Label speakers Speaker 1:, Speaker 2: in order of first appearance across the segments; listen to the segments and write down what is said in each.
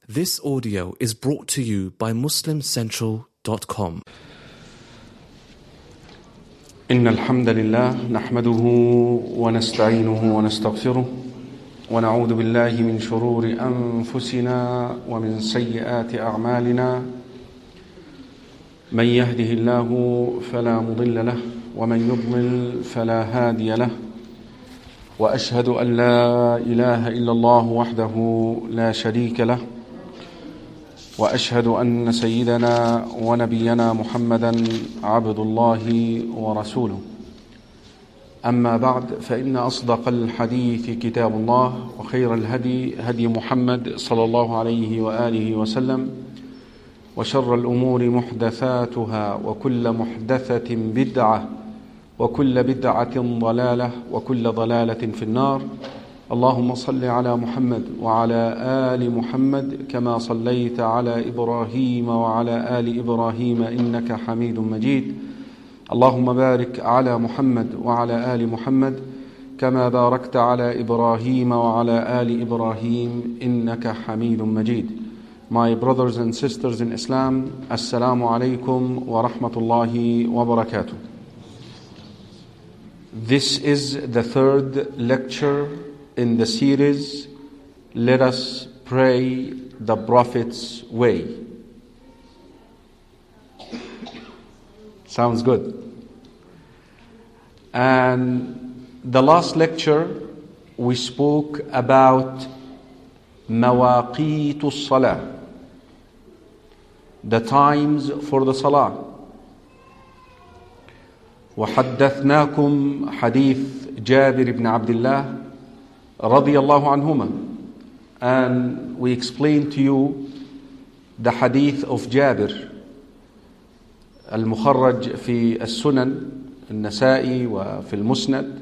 Speaker 1: This audio is brought to you by MuslimCentral.com.
Speaker 2: إن الحمد لله نحمده ونستعينه ونستغفره ونعوذ بالله من شرور أنفسنا ومن سيئات أعمالنا من يهده الله فلا مضل له ومن يضلل فلا هادي له وأشهد أن لا إله إلا الله وحده لا شريك له وأشهد أن سيدنا ونبينا محمدا عبد الله ورسوله أما بعد فإن أصدق الحديث كتاب الله وخير الهدي هدي محمد صلى الله عليه وآله وسلم وشر الأمور محدثاتها وكل محدثة بدعة وكل بدعة ضلالة وكل ضلالة في النار. اللهم صل على محمد وعلى آل محمد كما صليت على إبراهيم وعلى آل إبراهيم إنك حميد مجيد. اللهم بارك على محمد وعلى آل محمد كما باركت على إبراهيم وعلى آل إبراهيم إنك حميد مجيد. My brothers and sisters in Islam, Assalamu alaikum wa rahmatullahi wa barakatuh. This is the third lecture in the series, Let Us Pray the Prophet's Way. Sounds good. And the last lecture we spoke about مواقيت الصلاة, the times for the salah. وحدثناكم حديث جابر بن عبد الله رضي الله عنهما, and we explained to you the hadith of Jabir المخرج في السنن النسائي وفي المسند,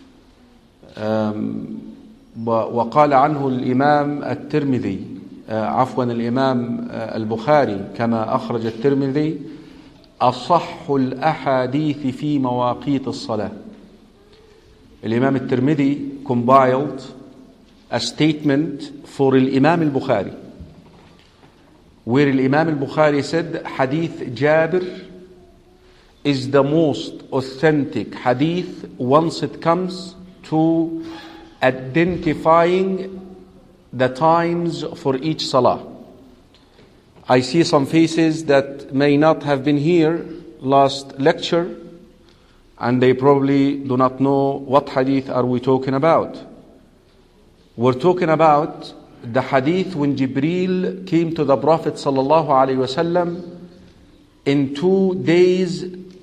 Speaker 2: وقال عنه الإمام الترمذي عفوا الإمام البخاري كما أخرج الترمذي أصح الأحاديث في مواقيت الصلاة. الإمام الترمذي compiled a statement for الإمام البخاري where الإمام البخاري said hadith Jabir is the most authentic hadith once it comes to identifying the times for each salah. I see some faces that may not have been here last lecture, and they probably do not know what hadith are we talking about. We're talking about the hadith when Jibreel came to the Prophet sallallahu alaihi wasallam in 2 days,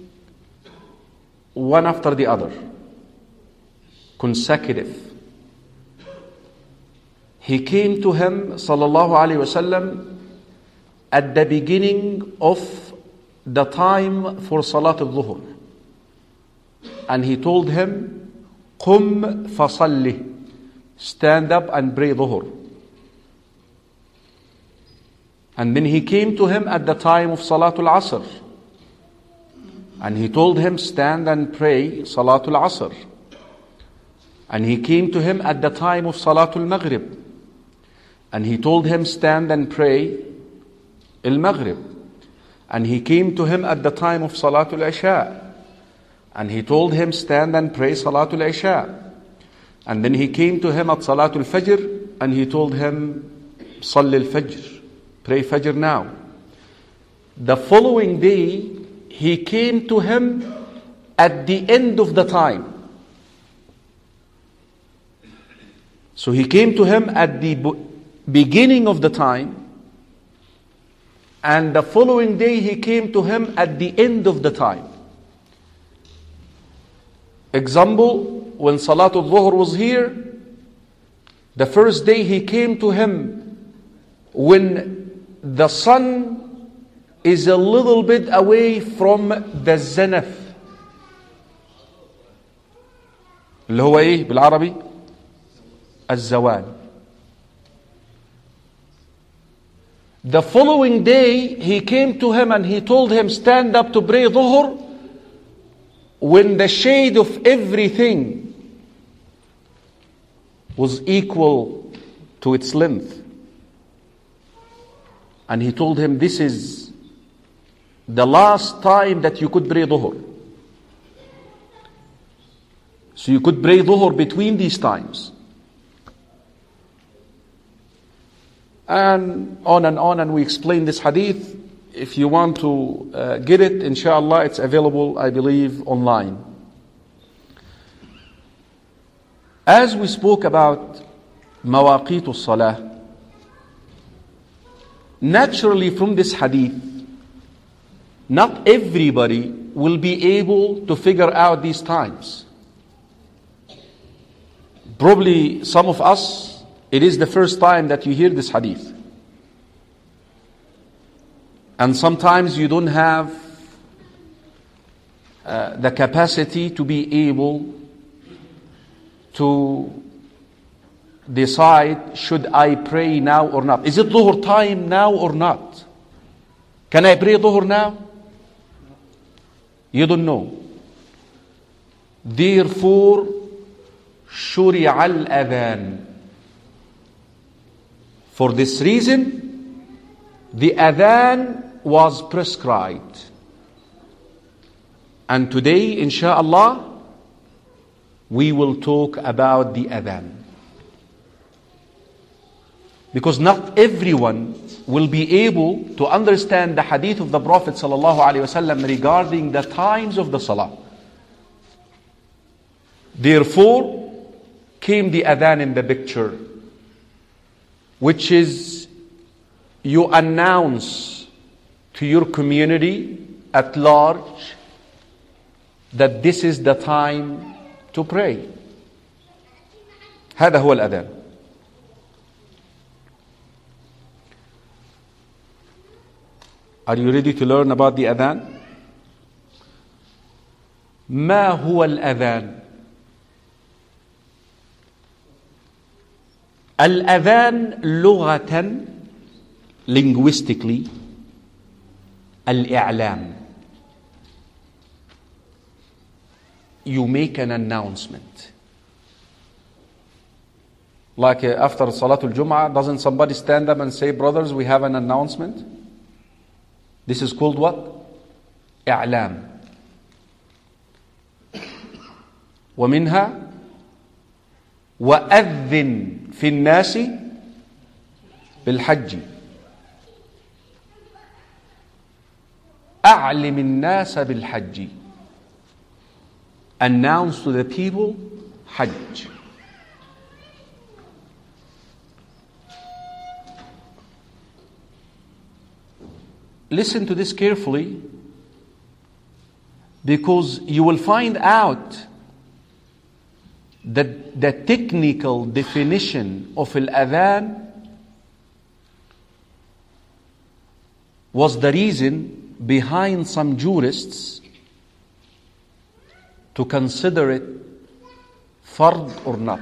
Speaker 2: one after the other, consecutive. He came to him sallallahu alaihi wasallam at the beginning of the time for Salat al-Dhuhr, and he told him, "Qum fasalli," stand up and pray Dhuhr. And then he came to him at the time of Salatul Asr, and he told him, stand and pray Salatul Asr. And he came to him at the time of Salatul Maghrib, and he told him, stand and pray Al-Maghrib. And he came to him at the time of Salatul Isha, and he told him, stand and pray Salatul Isha. And then he came to him at Salatul Fajr, and he told him, Salli al-Fajr, pray Fajr now. The following day, he came to him at the end of the time. So he came to him at the beginning of the time, and the following day he came to him at the end of the time. Example, when Salatul Dhuhr was here, the first day he came to him when the sun is a little bit away from the zenith. اللي هو ايه بالعربي؟ الزوال. The following day he came to him and he told him, stand up to pray Dhuhr when the shade of everything was equal to its length. And he told him, this is the last time that you could pray dhuhr. So you could pray dhuhr between these times. And on, and we explain this hadith. If you want to get it, inshallah, it's available, I believe, online. As we spoke about mawaqitu salah, naturally from this hadith, not everybody will be able to figure out these times. Probably some of us, it is the first time that you hear this hadith. And sometimes you don't have the capacity to be able to decide, should I pray now or not? Is it dhuhr time now or not? Can I pray dhuhr now? You don't know. Therefore, shuri'a al-adhan. For this reason, the adhan was prescribed. And today, inshallah, we will talk about the adhan. Because not everyone will be able to understand the hadith of the Prophet ﷺ regarding the times of the salah. Therefore, came the adhan in the picture, which is you announce to your community at large that this is the time to pray. هذا هو الأذان. Are you ready to learn about the adhan? ما هو الأذان؟ الأذان لغة, linguistically, الإعلام. You make an announcement. Like after Salatul Jum'ah, doesn't somebody stand up and say, brothers, we have an announcement? This is called what? إعلام. ومنها وأذن في الناس بالحج أعلم الناس بالحج. Announce to the people Hajj. Listen to this carefully, because you will find out that the technical definition of al-adhan was the reason behind some jurists to consider it fard or not.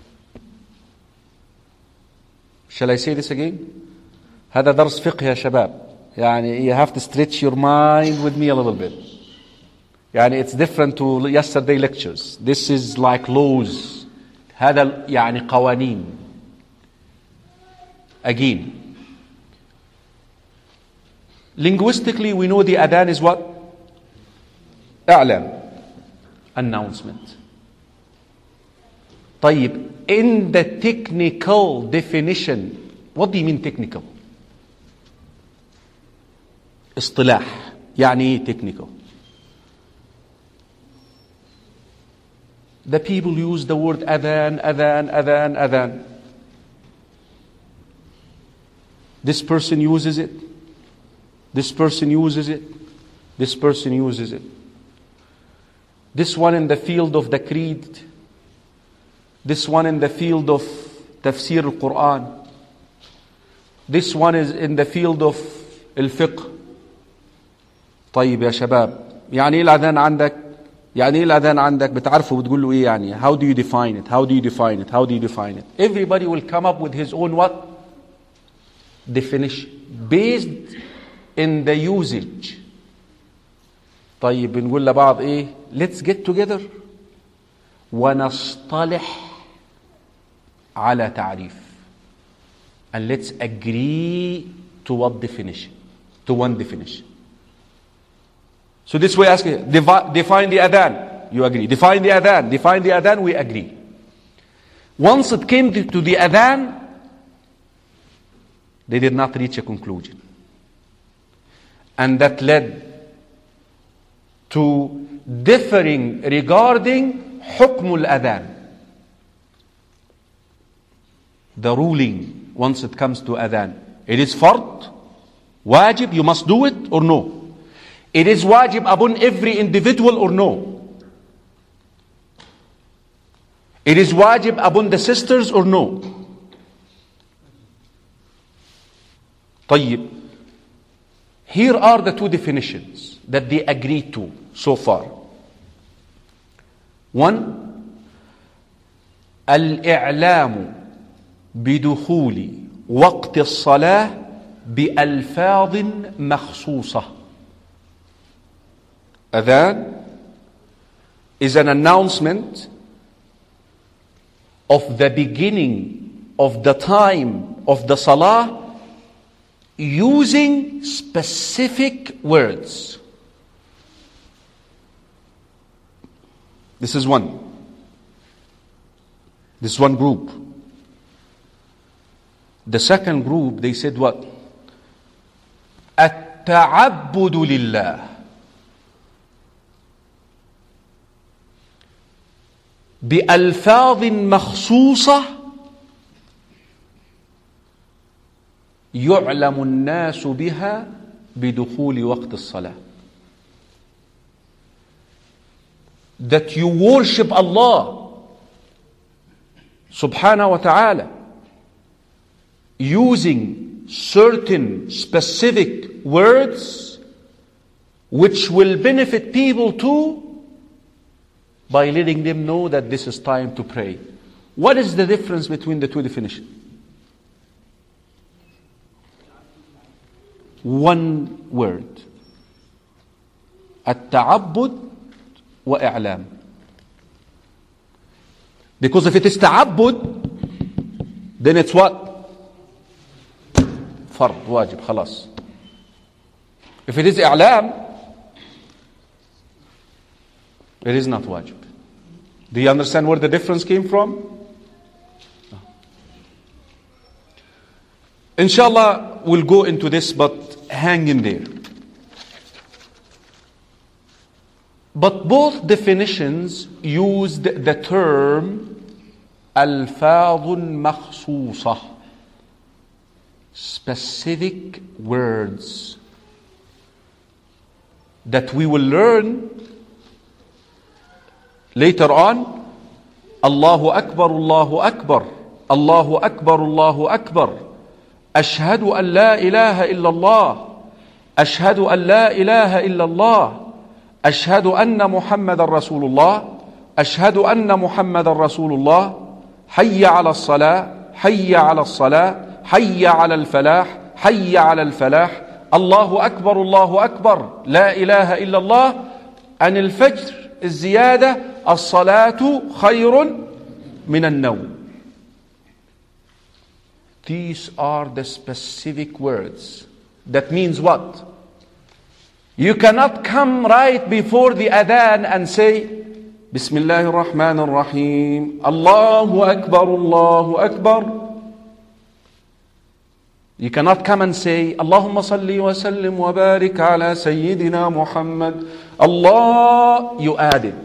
Speaker 2: Shall I say this again? هذا درس فقه يا شباب. يعني you have to stretch your mind with me a little bit. يعني it's different to yesterday lectures. This is like laws. هذا يعني قوانين. Again, linguistically we know the adhan is what? إعلام. Announcement. طيب, in the technical definition, what do you mean technical? اصطلاح. يعني ايه technical? The people use the word adhan, adhan, adhan, adhan. This person uses it. This person uses it. This person uses it. This one in the field of the creed. This one in the field of tafsir al-Quran. This one is in the field of al-fiqh. طيب يا شباب, يعني ايه الأذان عندك؟ يعني ايه الأذان عندك؟ بتعرفه بتقول له ايه يعني؟ How do you define it? How do you define it? How do you define it? Everybody will come up with his own what? Definition. Based in the usage. طيب بنقول لبعض ايه؟ Let's get together ونصطلح على تعريف. And let's agree to what definition? To one definition. So this way asking, define the adhan, you agree. Define the adhan, we agree. Once it came to the adhan, they did not reach a conclusion. And that led to differing regarding hukm al-adhan. The ruling once it comes to adhan. It is fard, wajib, you must do it or no? It is wajib upon every individual or no? It is wajib upon the sisters or no? طيب. Here are the two definitions that they agreed to so far. One, الإعلام بدخول وقت الصلاة بألفاظ مخصوصة. Adhan is an announcement of the beginning of the time of the salah using specific words. This is one. This is one group. The second group, they said what? التعبد لله بألفاظ مخصوصة يعلم الناس بها بدخول وقت الصلاة. That you worship Allah subhanahu wa ta'ala using certain specific words which will benefit people too, by letting them know that this is time to pray. What is the difference between the two definitions? One word. التعبد وإعلام. Because if it is تعبد, then it's what? فرض, واجب, خلاص. If it is إعلام, it is not wajib. Do you understand where the difference came from? No. Inshallah, we'll go into this, but hang in there. But both definitions used the term ألفاظ مخصوصة, specific words that we will learn later on. Allahu Akbar, Allahu Akbar, Allahu Akbar, Allahu Akbar. Ashhadu an la ilaha illallah. Ashhadu an la ilaha illallah. Ashhadu anna Muhammadan Rasulullah. Ashhadu anna Muhammadan Rasulullah. Hayya ala salah. Hayya ala salah. Hayya ala al-falah. Hayya ala al-falah. Allahu Akbar, Allahu Akbar. La ilaha illallah. An al-fajr. الزيادة الصلاة خير من النوم. These are the specific words. That means what? You cannot come right before the adhan and say Bismillah ar-Rahman ar-Rahim, Allahu Akbar, Allahu Akbar. You cannot come and say Allahumma salli wa sallim wa barik ala Sayyidina Muhammad. Allah, you added.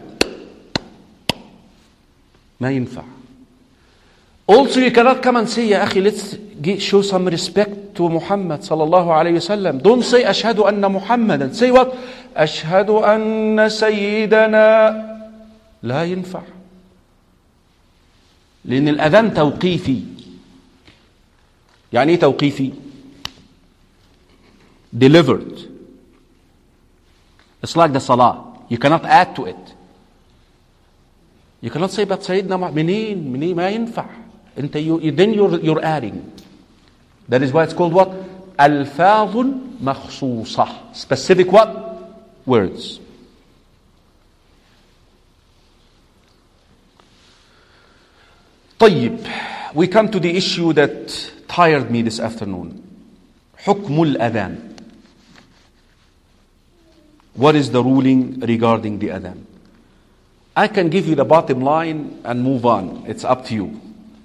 Speaker 2: ما ينفع. Also you cannot come and say يا أخي, let's show some respect to Muhammad sallallahu alayhi wasallam. Don't say أشهد أن محمدا. Say what? أشهد أن سيدنا. لا ينفع. لأن الأذان توقيفي. يعني إيه توقيفي? Delivered. It's like the salah. You cannot add to it. You cannot say but Sayyidina منين ما ينفع. Then you're adding. That is why it's called what? ألفاظ مخصوصة. Specific what? Words. طيب. We come to the issue that tired me this afternoon. حكم الأذان. What is the ruling regarding the adhan? I can give you the bottom line and move on. It's up to you.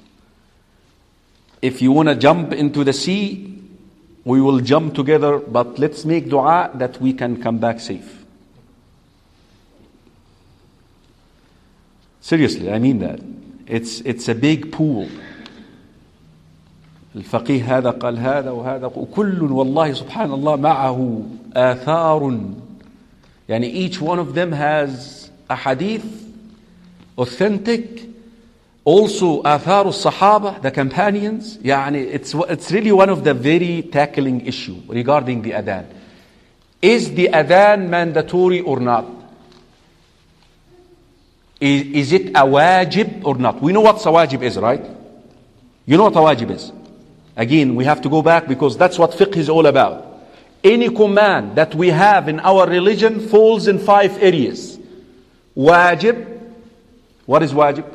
Speaker 2: If you want to jump into the sea, we will jump together, but let's make dua that we can come back safe. Seriously, I mean that. It's a big pool. الفقيه هذا قال هذا وهذا وكل والله سبحان الله معه آثار. يعني each one of them has a hadith, authentic, also آثار الصحابة, the companions. يعني it's really one of the very tackling issue regarding the adhan. Is the adhan mandatory or not? Is it a wajib or not? We know what a wajib is, right? You know what a wajib is. Again, we have to go back because that's what fiqh is all about. Any command that we have in our religion falls in 5 areas. Wajib. What is wajib?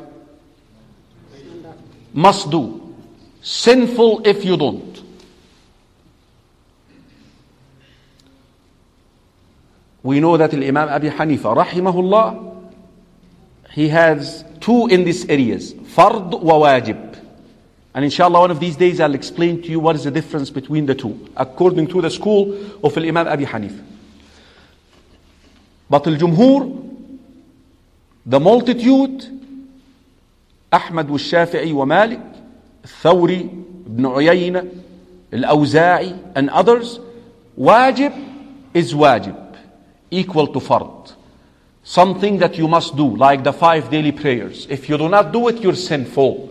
Speaker 2: Must do. Sinful if you don't. We know that Imam Abi Hanifa, rahimahullah, he has 2 in these areas. Fard wa wajib. And inshallah, one of these days I'll explain to you what is the difference between the 2, according to the school of Imam Abi Hanifa. But al-Jumhur, the multitude, Ahmad wa Shafi'i wa Malik, Thawri, Ibn Uyayna, Al-Awza'i, and others, wajib is wajib, equal to fard. Something that you must do, like the 5 daily prayers. If you do not do it, you're sinful.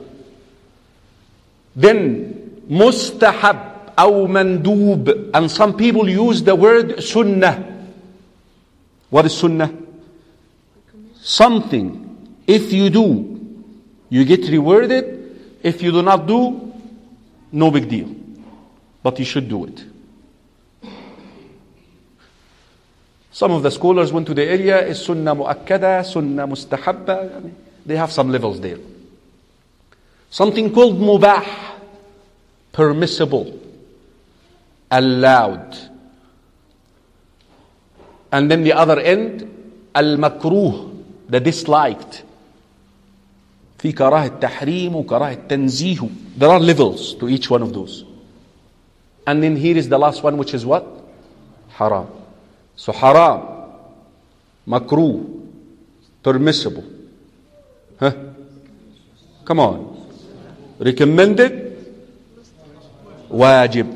Speaker 2: Then mustahab or mandub, and some people use the word sunnah. What is sunnah? Something, if you do, you get rewarded. If you do not do, no big deal. But you should do it. Some of the scholars went to the area, is sunnah mu'akkada, sunnah mustahabba. They have some levels there. Something called mubah, permissible, allowed. And then the other end, al-makruh, the disliked. في كراهة التحريم وكراهة التنزيه. There are levels to each one of those. And then here is the last one, which is what? Haram. So haram, makruh, permissible. Huh? Come on. Recommended, wajib,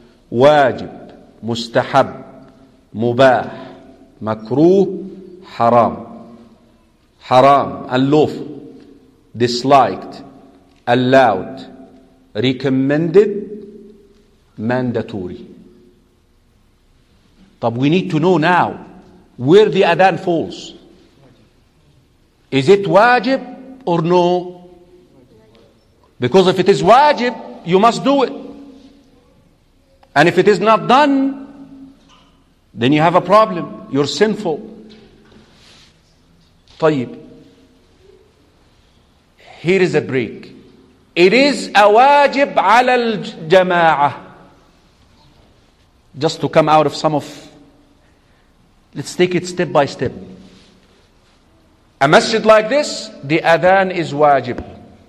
Speaker 2: mustahab, mubah, makruh, haram, unlawful, disliked, allowed, recommended, mandatory. But we need to know now where the adhan falls. Is it wajib or no? Because if it is wajib, you must do it. And if it is not done, then you have a problem. You're sinful. طيب. Here is a break. It is a wajib ala al-jama'ah. Just to come out of some of... Let's take it step by step. A masjid like this, the adhan is wajib.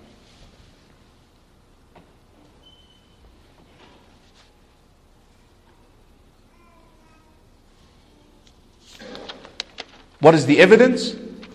Speaker 2: What is the evidence?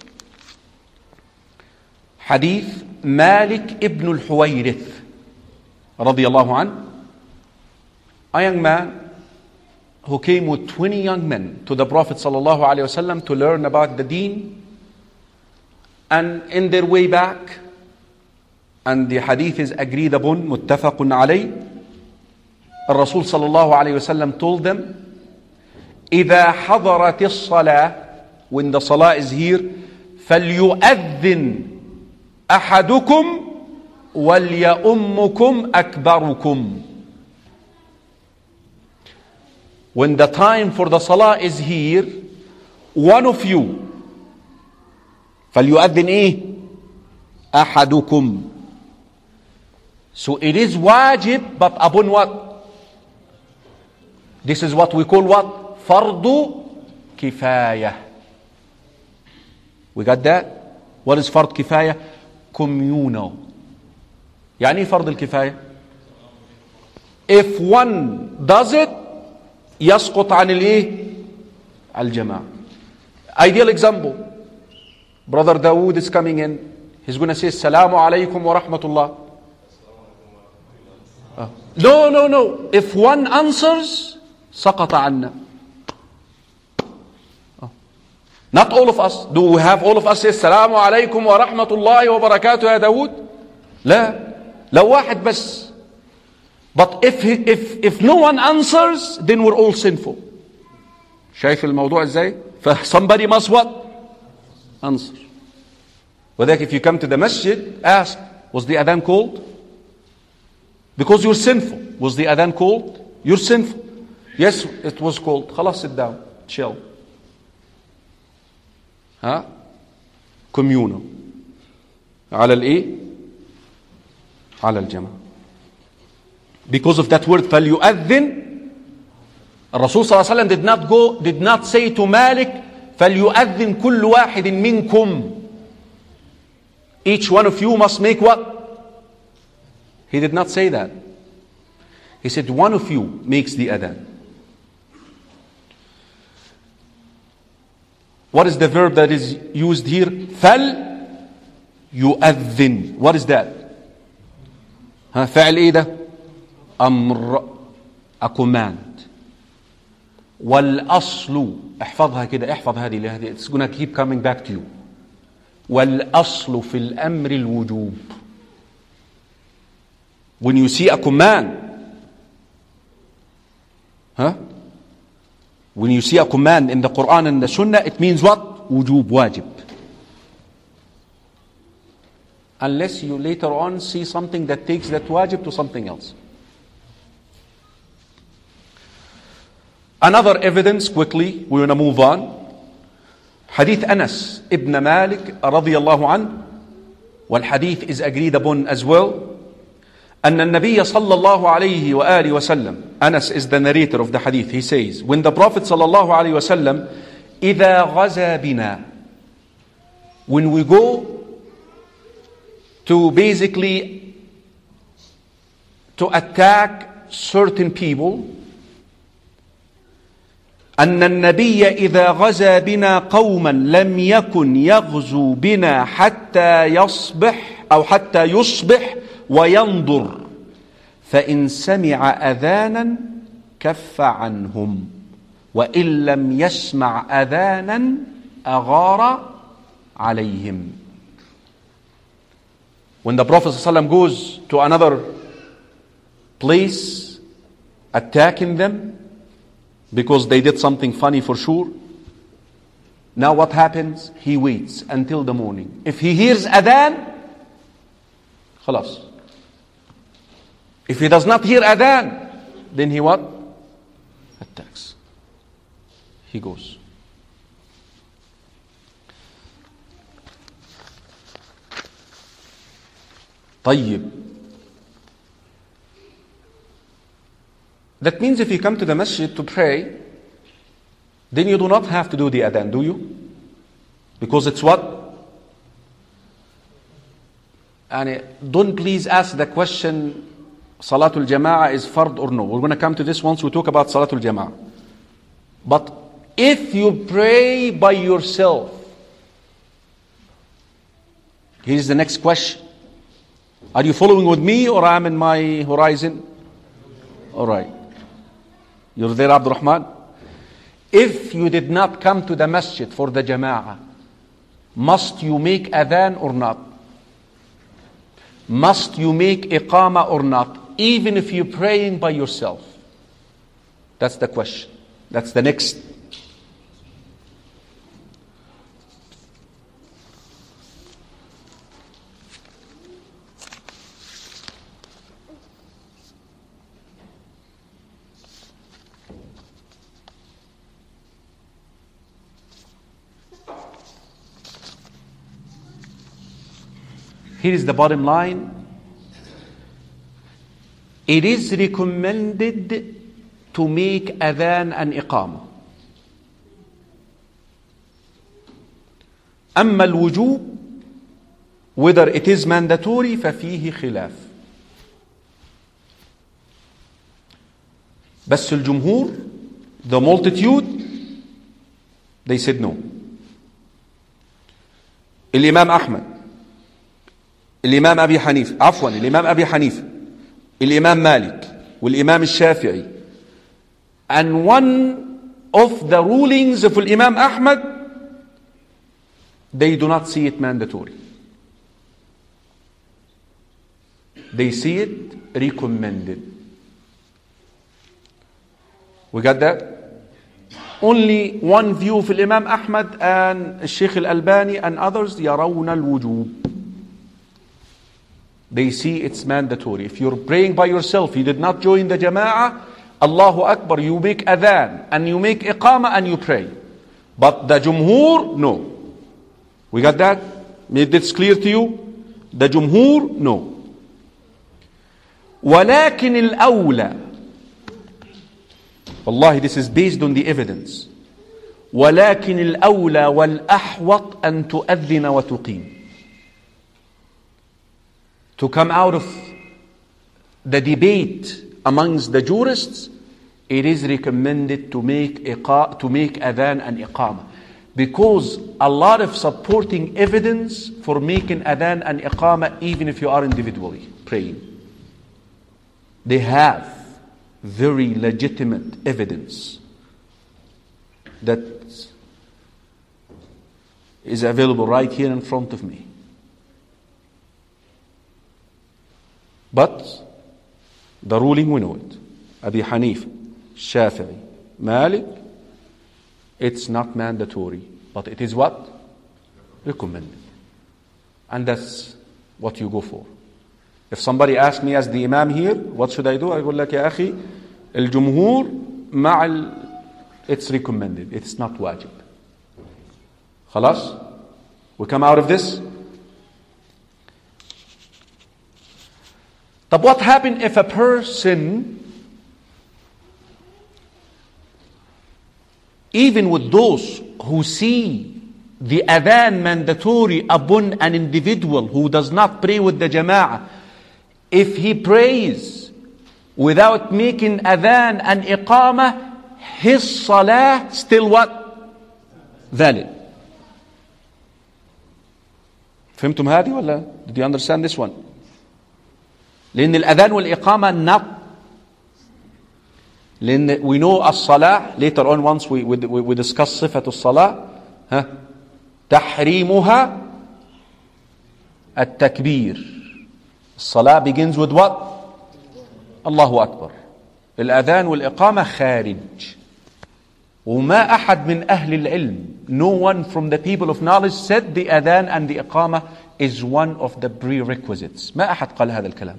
Speaker 2: Hadith Malik ibn al-Huwayrith radiyallahu an, a young man who came with 20 young men to the Prophet sallallahu alaihi wasallam to learn about the deen. And in their way back, and the hadith is agreed upon, muttafaqun alayh, Rasul sallallahu alaihi wasallam told them, إذا حضرت الصلاة, when the salah is here, فليؤذن أحدكم وليؤمكم أكبركم. When the time for the salah is here, one of you, فليؤذن إيه? أحدكم. So it is wajib, but upon what? This is what we call what? Fardu kifayah. We got that? What is fard kifayah? Communal. يعني فرض الكفاية. If one does it, يسقط عن الايه؟ الجماعة. Ideal example. Brother Dawood is coming in. He's going to say, Assalamu alaikum wa rahmatullah. No. If one answers, سقط عنا. Not all of us. Do we have all of us say, Assalamu alaikum wa rahmatullahi wa barakatuh ya Dawood? لا. لو واحد بس. But if no one answers, then we're all sinful. شايف الموضوع ازاي؟ Somebody must what? Answer. وذلك if you come to the masjid, ask, was the adhan called? Because you're sinful. Was the adhan called? You're sinful. Yes, it was called. خلاص, sit down. Chill. ها؟ Communal. على الايه؟ على الجماعة. Because of that word فليؤذن, الرسول صلى الله عليه وسلم did not say to Malik فليؤذن كل واحد منكم. Each one of you must make what? He did not say that. He said one of you makes the adhan. What is the verb that is used here? فليؤذن. What is that? فعل ايه ده؟ أمر, a command. والأصل, احفظها كده, احفظ هذه, it's gonna keep coming back to you. والأصل في الأمر الوجوب. When you see a command, when you see a command in the Quran and the Sunnah, it means what? Wujub, wajib. Unless you later on see something that takes that wajib to something else. Another evidence, quickly, we're going to move on. Hadith Anas ibn Malik radiyallahu anhu, والحديث is agreed upon as well. أن النبي صلى الله عليه وآله وسلم, Anas is the narrator of the hadith, he says, when the Prophet صلى الله عليه وسلم, إذا غزا بنا, when we go to basically to attack certain people, أن النبي إذا غزا بنا قوما لم يكن يغزو بنا حتى يصبح أو حتى يصبح وينظر فإن سمع أذانا كف عنهم وإن لم يسمع أذانا أغار عليهم. When the Prophet ﷺ goes to another place, attacking them because they did something funny for sure, now what happens? He waits until the morning. If he hears adhan, خلاص. If he does not hear adhan, then he what? Attacks. He goes. طيب. That means if you come to the masjid to pray, then you do not have to do the adhan, do you? Because it's what? And don't please ask the question, Salatul Jama'ah is fard or no. We're going to come to this once we talk about Salatul Jama'ah. But if you pray by yourself, here's the next question. Are you following with me or I'm in my horizon? All right. You're there, Abdul Rahman? If you did not come to the masjid for the Jama'ah, must you make adhan or not? Must you make iqamah or not? Even if you're praying by yourself. That's the question. That's the next. Here is the bottom line. It is recommended to to make adhan and iqamah. أما الوجوب, whether it is mandatory, ففيه خلاف. بس الجمهور, the multitude, they said no. الإمام أحمد, الإمام أبي حنيفة, عفوا الإمام أبي حنيفة, الإمام مالك, والإمام الشافعي, and one of the rulings of الإمام أحمد, they do not see it mandatory. They see it recommended. We got that? Only one view of Imam Ahmad and Sheikh Al-Albani and others, يرون الوجوب. They see it's mandatory. If you're praying by yourself, you did not join the Jama'ah, Allahu Akbar, you make adhan and you make iqamah and you pray. But the Jumhur, no. We got that? Made this clear to you? The Jumhur, no. ولكن الأولى, والله this is based on the evidence, ولكن الأولى والأحوط أن تؤذن وتقيم. To come out of the debate amongst the jurists, it is recommended to make adhan and iqamah. Because a lot of supporting evidence for making adhan and iqamah, even if you are individually praying. They have very legitimate evidence that is available right here in front of me. But the ruling, we know it. Abi Hanif, Shafi'i, Malik, it's not mandatory, but it is what? Recommended. And that's what you go for. If somebody asks me as the imam here, what should I do? I go like, يا أخي, الجمهور مع it's recommended. It's not wajib. خلاص? We come out of this. But what happens if a person, even with those who see the adhan mandatory upon an individual who does not pray with the jama'ah, if he prays without making adhan and iqamah, his salah still what? Valid. فهمتم هذه ولا? Did you understand this one? لأن الأذان والإقامة not. لأن we know الصلاة, later on once we discuss صفة الصلاة, تحريمها التكبير. الصلاة begins with what? الله أكبر. الأذان والإقامة خارج. وما أحد من أهل العلم, no one from the people of knowledge said the adhan and the iqamah is one of the prerequisites. ما أحد قال هذا الكلام.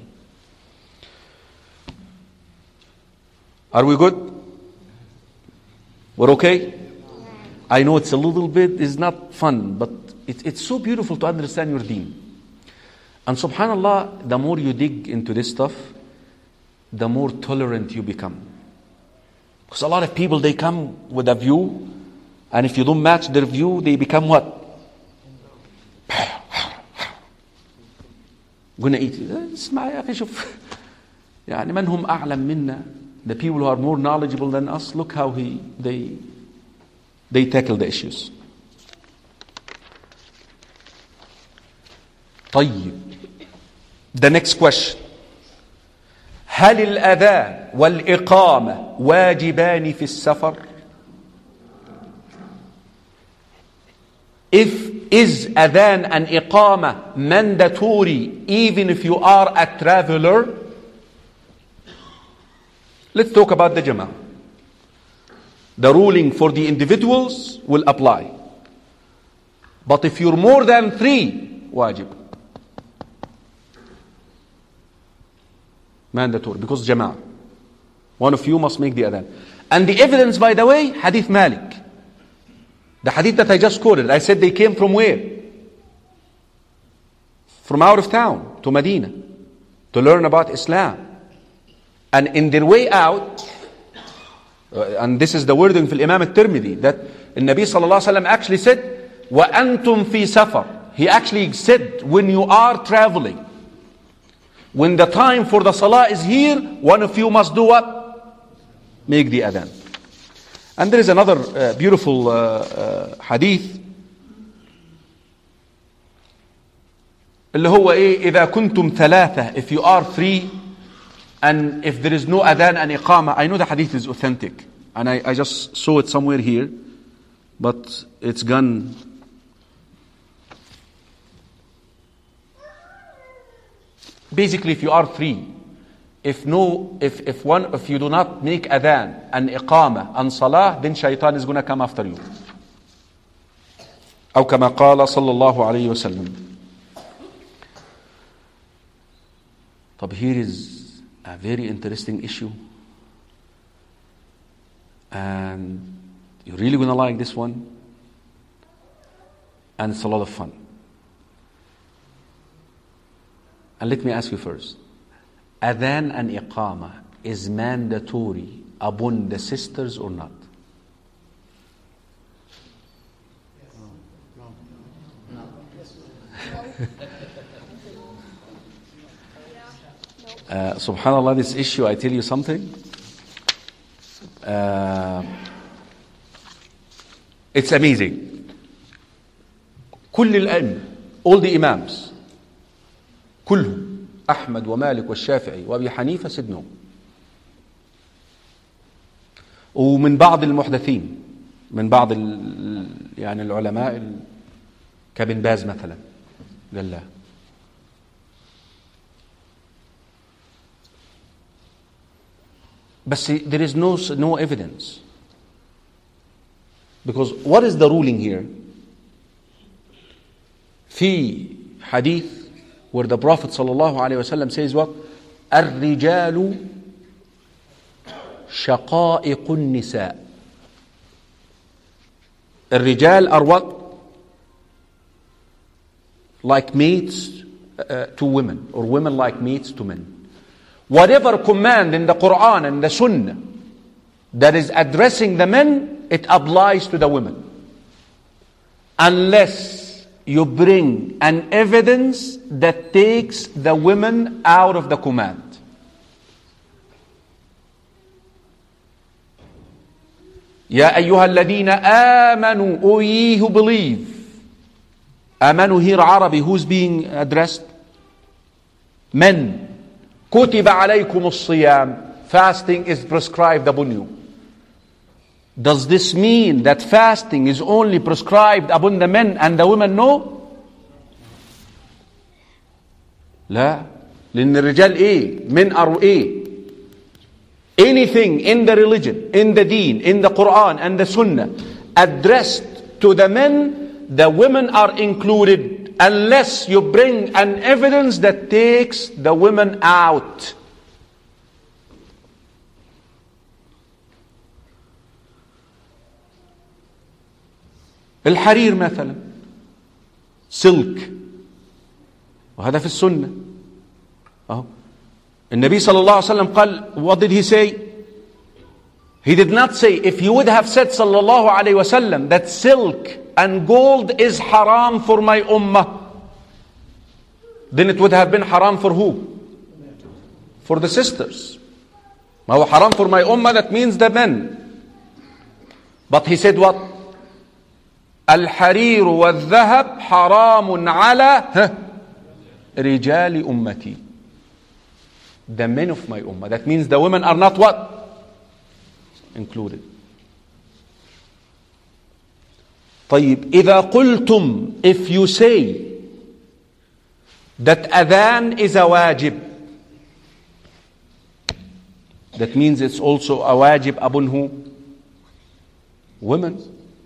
Speaker 2: Are we good? We're okay? I know it's a little bit, it's not fun, but it's so beautiful to understand your deen. And subhanallah, the more you dig into this stuff, the more tolerant you become. Because a lot of people, they come with a view, and if you don't match their view, they become what? Gonna eat. اسمع يا أخي شوف. يعني من هم أعلم منا? The people who are more knowledgeable than us, look how they tackle the issues. طيب. The next question. هل الأذان والإقامة واجبان في السفر؟ Is adhan and iqamah mandatory even if you are a traveler? Let's talk about the jama'ah. The ruling for the individuals will apply. But if you're more than 3, wajib. Mandatory, because jama'ah. One of you must make the adhan. And the evidence, by the way, hadith Malik. The hadith that I just quoted, I said they came from where? From out of town to Medina to learn about Islam. And in their way out, And this is the wording في الإمام الترمذي, that النبي صلى الله عليه وسلم actually said وأنتم في سفر. He actually said, when you are traveling, when the time for the salah is here, one of you must do what? Make the adhan. And there is another beautiful hadith اللي هو ايه, إذا كنتم ثلاثة, if you are three, and if there is no adhan and iqama. I know the hadith is authentic, and I just saw it somewhere here, but it's gone. Basically, if you are three, if you do not make adhan and iqama and salah, then shaitan is going to come after you. أو كما قال صلى الله عليه وسلم. طب here is a very interesting issue, and you're really going to like this one, and it's a lot of fun. And let me ask you first, adhan and iqama is mandatory upon the sisters or not? Subhanallah, this issue, I tell you something. It's amazing. كل الأئمة, all the imams, كلهم, أحمد ومالك والشافعي وأبي حنيفة said no. ومن بعض المحدثين, من بعض يعني العلماء كابن باز مثلا قال لا. But see, there is no evidence. Because what is the ruling here? في hadith where the Prophet sallallahu alaihi wasallam says what? الرجال شقائق النساء. الرجال are what? Like mates to women, or women like mates to men. Whatever command in the Quran and the Sunnah that is addressing the men, it applies to the women. Unless you bring an evidence that takes the women out of the command. Ya ayyuha alladhina amanu, O ye who believe. Amanu here Arabi, who's being addressed? Men. كتب عليكم الصيام. Fasting is prescribed upon you. Does this mean that fasting is only prescribed upon the men and the women no? لا. لأن الرجال إيه؟ men are إيه? Anything in the religion, in the deen, in the Quran and the Sunnah addressed to the men, the women are included. Unless you bring an evidence that takes the women out. الحرير مثلا, silk, وهذا في السنة. النبي صلى الله عليه وسلم قال, what did he say? He did not say, if you would have said صلى الله عليه وسلم that silk and gold is haram for my ummah, then it would have been haram for who? For the sisters. ما هو haram for my ummah, that means the men. But he said what? الحرير والذهب حرام على رجال أمتي. The men of my ummah. That means the women are not what? Included. طيب, إذا قلتم, if you say that adhan is a wajib, that means it's also a wajib upon who? Women.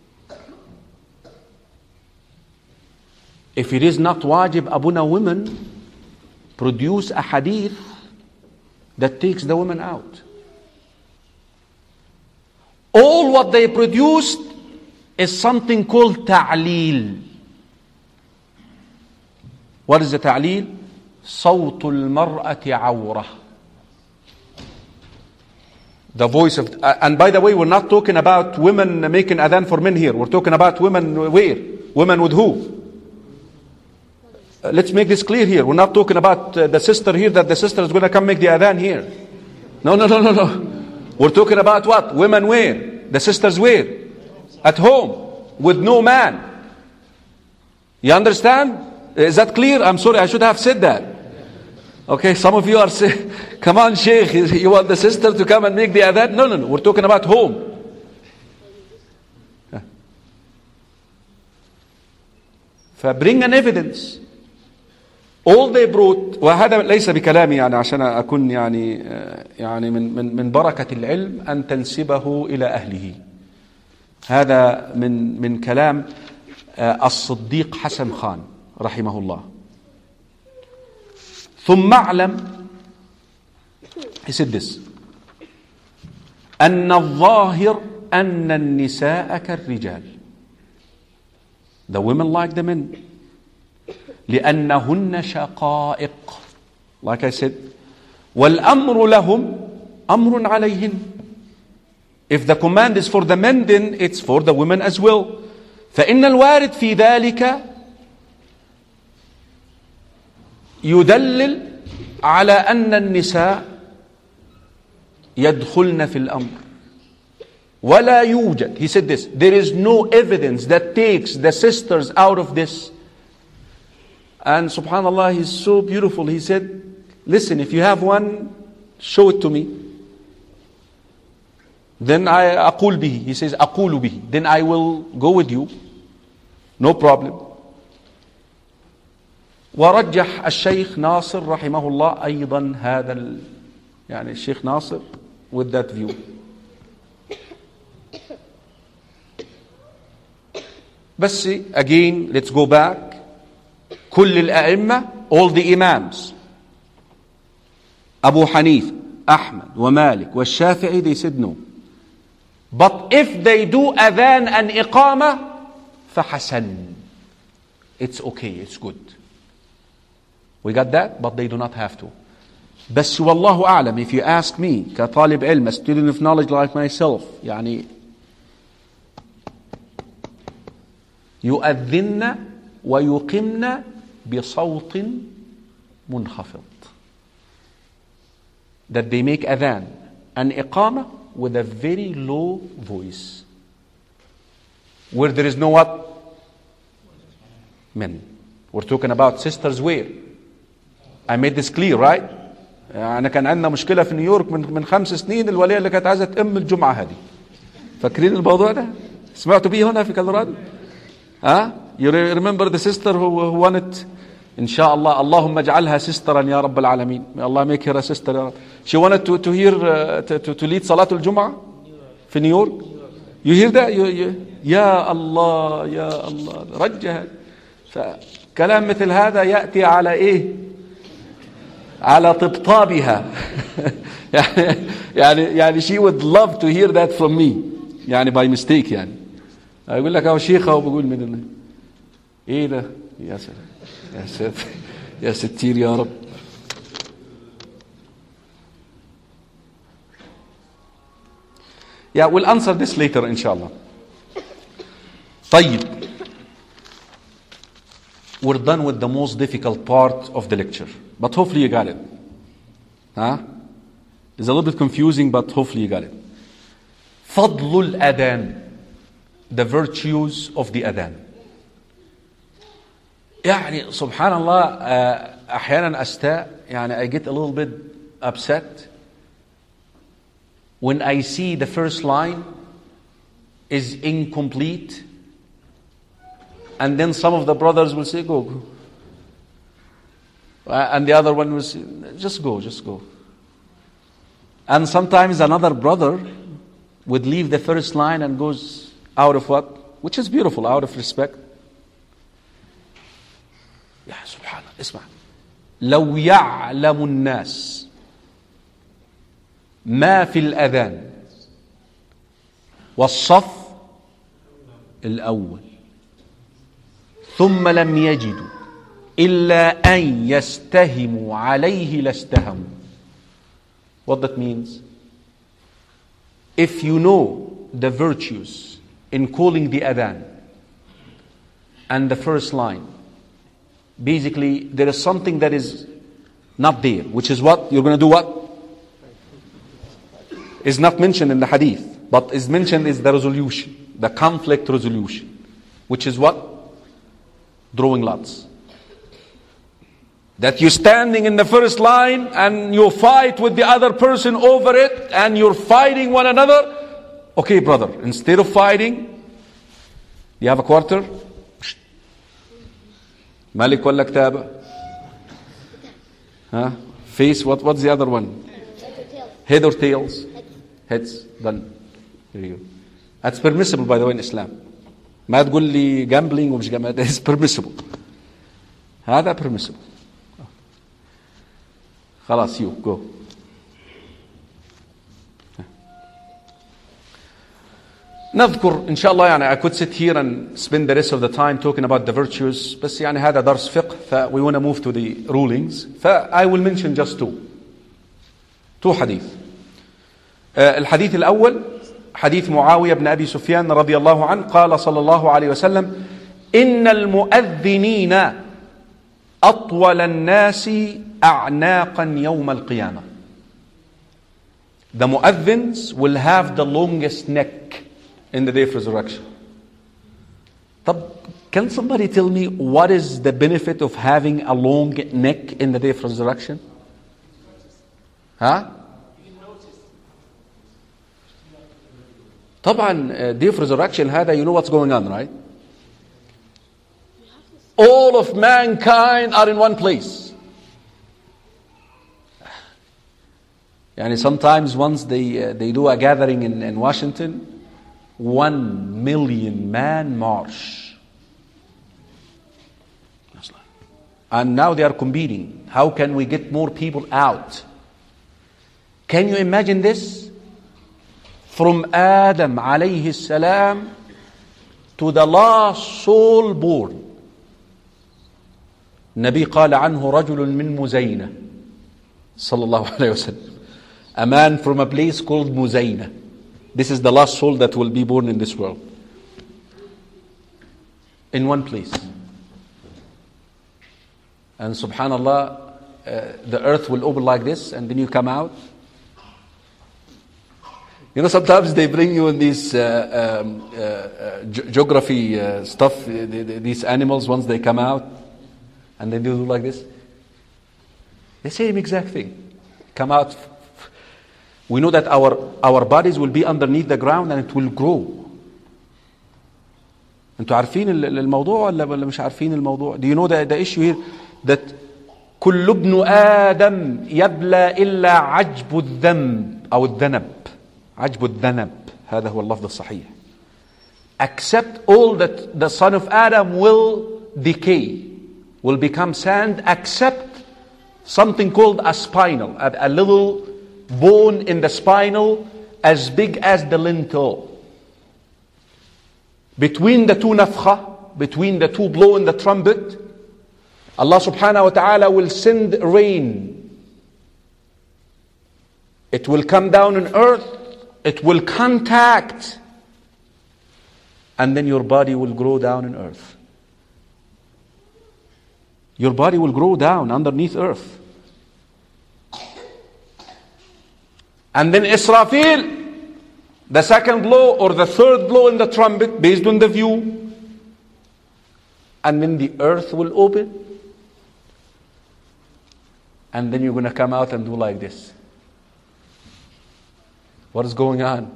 Speaker 2: If it is not wajib upon a woman, produce a hadith that takes the women out. All what they produced is something called ta'leel. What is the ta'leel? صوت المرأة عورة. The voice of, and by the way, we're not talking about women making adhan for men here. We're talking about women where? Women with who? Let's make this clear here. We're not talking about the sister here, that the sister is going to come make the adhan here. No. We're talking about what? Women where? The sisters where? At home, with no man. You understand? Is that clear? I'm sorry, I should have said that. Okay, some of you are saying, come on, Sheikh, you want the sister to come and make the adhan? No. We're talking about home. فبring an evidence. All they brought, وهذا ليس بكلامي يعني عشان أكون يعني من بركة العلم أن تنسبه إلى أهله. هذا من كلام الصديق حسن خان رحمه الله. ثم اعلم, he said this, أن الظاهر أن النساء كالرجال. The women like the men. لأنهن شقائق. Like I said, والأمر لهم أمر عليهن. If the command is for the men, then it's for the women as well. فإن الوارد في ذلك يدلل على أن النساء يدخلن في الأمر ولا يوجد. He said this, there is no evidence that takes the sisters out of this. And subhanallah, he's so beautiful. He said, listen, if you have one, show it to me. Then أقول به. He says أقول به. Then I will go with you. No problem. ورجح الشيخ ناصر رحمه الله أيضا هذا يعني الشيخ ناصر with that view. بس again, let's go back. كل الأئمة, all the imams, Abu Hanif, Ahmad, ومالك, والشافعي, they said no. But if they do adhan and iqamah, فحسن. It's okay, it's good. We got that, but they do not have to. بس والله أعلم, if you ask me, كطالب علم, a student of knowledge like myself, يعني يؤذن ويقمن بصوت منخفض. That they make adhan and iqamah with a very low voice. Where there is no what? Men. We're talking about sisters where? I made this clear, right? أنا كان عندنا مشكلة في نيويورك من 5 سنين, الولية اللي كانت عايزة تأم الجمعة هذه. فاكرين الموضوع ده؟ سمعتوا بيه هنا في كولورادو؟ You remember the sister who wanted, إن شاء الله, اللهم اجعلها سيسترا يا رب العالمين. May Allah make her a sister يا رب. She wanted to hear, to lead صلاة الجمعة في نيويورك. You hear that? يا الله يا الله رجها. فكلام مثل هذا يأتي على إيه؟ على طبطابها. يعني she would love to hear that from me. يعني by mistake يعني. يقول لك أهو شيخة وبقول من إيه ده؟ يا سلام يا ساتر يا ستير يا رب. Yeah, we'll answer this later inshallah. طيب. We're done with the most difficult part of the lecture. But hopefully you got it. It's a little bit confusing, but hopefully you got it. فضل الأذان. The virtues of the adhan. يعني سبحان الله أحيانا أستاء, يعني I get a little bit upset when I see the first line is incomplete, and then some of the brothers will say go, and the other one will say just go, and sometimes another brother would leave the first line and goes out of what? Which is beautiful, out of respect. يا سبحان الله, اسمع. لو يعلم الناس ما في الأذان والصف الأول ثم لم يجدوا إلا أن يستهموا عليه لاستهموا. What that means? if you know the virtues in calling the adhan and the first line, basically there is something that is not there, which is what? You're going to do what? Is not mentioned in the hadith, but is mentioned is the resolution, the conflict resolution, which is what? Drawing lots. That you're standing in the first line and you fight with the other person over it and you're fighting one another. Okay, brother, instead of fighting, you have a quarter? Malik wala ktaba? Huh? Face, what's the other one? Head or tails? Heads. Done. Here you go. That's permissible, by the way, in Islam. ما تقول لي gambling ومش gambling. It's permissible. هذا permissible. خلاص, you go. نذكر إن شاء الله, يعني I could sit here and spend the rest of the time talking about the virtues, بس يعني هذا درس فقه, ف we want to move to the rulings. ف I will mention just two حديث. الحديث الأول حديث معاوية بن أبي سفيان رضي الله عنه, قال صلى الله عليه وسلم: إن المؤذنين أطول الناس أعناقا يوم القيامة. The mu'adhins will have the longest neck in the day of resurrection. طب, can somebody tell me what is the benefit of having a long neck in the day of resurrection? Huh? طبعا day of resurrection هذا, you know what's going on, right? All of mankind are in one place. Yani sometimes once they do a gathering in Washington, 1 million man march. And now they are competing. How can we get more people out? Can you imagine this? From Adam alayhi salam to the last soul born. Nabi قال عنه رجل من مزينة صلى الله عليه وسلم. A man from a place called Muzayna. This is the last soul that will be born in this world. In one place. And subhanallah, the earth will open like this, and then you come out. You know, sometimes they bring you in these geography stuff, these animals, once they come out, and then they do like this. The same exact thing. Come out. We know that our bodies will be underneath the ground and it will grow. انتوا عارفين الموضوع ولا مش عارفين الموضوع? Do you know the issue here that كل ابن آدم يبلى إلا عجب الذنب أو الذنب. عجب الذنب, هذا هو اللفظ الصحيح. Except all that the son of Adam will decay, will become sand, except something called a spinal, a little bone in the spinal as big as the lintel. Between the two nafkha, between the two blow in the trumpet, Allah subhanahu wa ta'ala will send rain. It will come down on earth, it will contact, and then your body will grow down on earth. Your body will grow down underneath earth. And then Israfil, the second blow or the third blow in the trumpet, based on the view. And then the earth will open. And then you're going to come out and do like this. What is going on?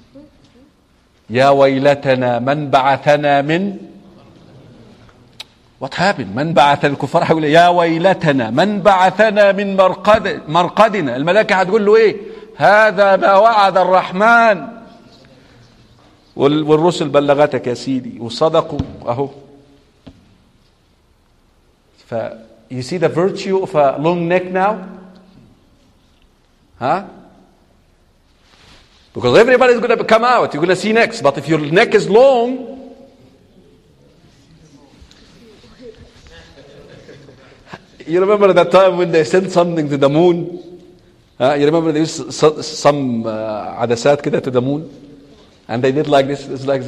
Speaker 2: Ya waylatana man ba'athana min. What happened? من بعث الكفار هيقول يا ويلتنا من بعثنا من مرقدنا. الملائكة هتقول له ايه؟ هذا ما وعد الرحمن. والرسل بلغتك يا سيدي وصدقوا اهو. You see the virtue of a long neck now? Huh? Because everybody is going to come out. You're going to see necks. But if your neck is long, you remember that time when they sent something to the moon You remember there was some عدسات كده to the moon, and they did like this. It's like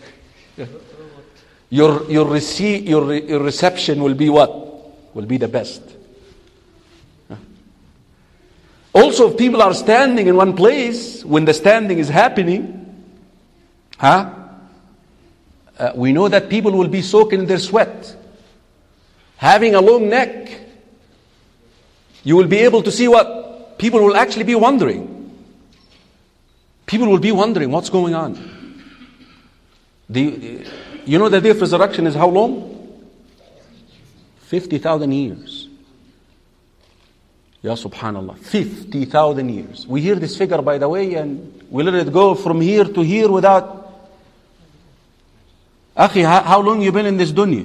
Speaker 2: your reception will be what? Will be the best. Also, if people are standing in one place when the standing is happening, we know that people will be soaking in their sweat. Having a long neck, you will be able to see what? People will actually be wondering. People will be wondering what's going on. You know the day of resurrection is how long? 50,000 years. Ya subhanallah, 50,000 years. We hear this figure, by the way, and we let it go from here to here without... Akhi, how long you been in this dunya?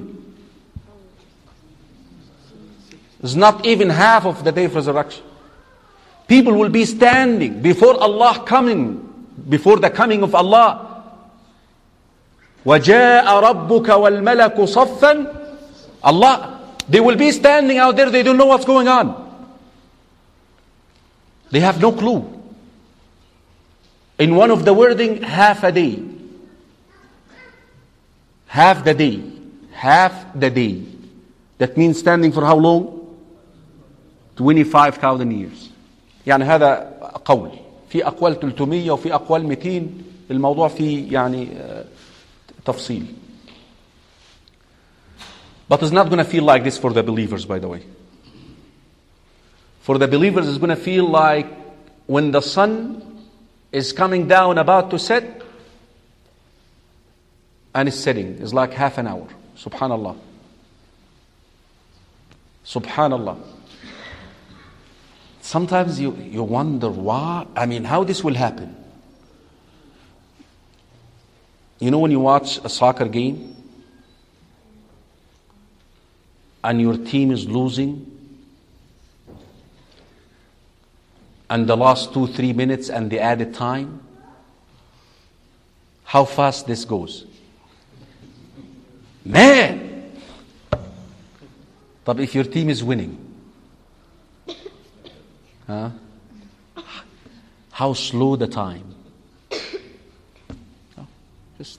Speaker 2: It's not even half of the day of resurrection. People will be standing before Allah before the coming of Allah. وَجَاءَ رَبُّكَ وَالْمَلَكُ صَفًّا. Allah, they will be standing out there, they don't know what's going on. They have no clue. In one of the wording, half a day. Half the day. Half the day. That means standing for how long? 25,000 years. يعني هذا قول. في أقوال 300 وفي أقوال 200. الموضوع فيه يعني تفصيل. But it's not going to feel like this for the believers, by the way. For the believers, it's going to feel like when the sun is coming down, about to set, and it's setting. It's like half an hour. Subhanallah. Subhanallah. Sometimes you wonder why, how this will happen. You know when you watch a soccer game and your team is losing, and the last 2-3 minutes and the added time, how fast this goes. Man! But if your team is winning, how slow the time. Just